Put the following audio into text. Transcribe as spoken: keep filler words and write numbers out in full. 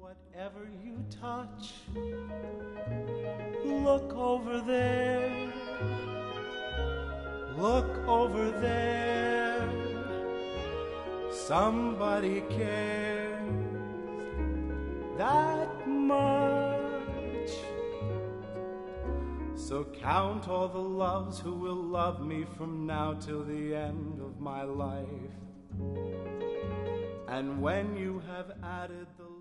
Whatever you touch, look over there, look over there. Somebody cares that much. So count all the loves who will love me from now till the end of my life. And when you have added the